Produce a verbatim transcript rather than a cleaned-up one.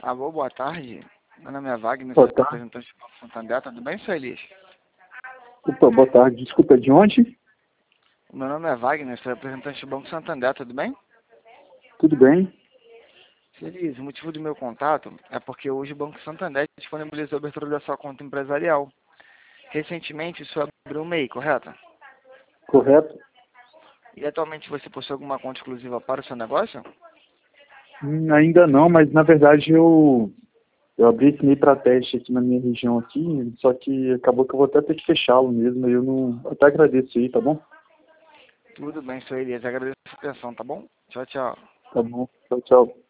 Alô, boa tarde. Meu nome é Wagner, Boa sou tarde. representante do Banco Santander. Tudo bem, senhor Elias? Opa, boa tarde. Desculpa, de onde? Meu nome é Wagner, sou representante do Banco Santander. Tudo bem? Tudo bem? Senhor Elias, o motivo do meu contato é porque hoje o Banco Santander disponibilizou a abertura da sua conta empresarial. Recentemente, o senhor abriu o M E I, correto? Correto? E atualmente você possui alguma conta exclusiva para o seu negócio? Hum, ainda não, mas na verdade eu, eu abri esse M E I para teste aqui na minha região aqui, só que acabou que eu vou até ter que fechá-lo mesmo, eu não. Eu até agradeço aí, tá bom? Tudo bem, senhor Elias. Agradeço a sua atenção, tá bom? Tchau, tchau. Tá bom. Tchau, tchau.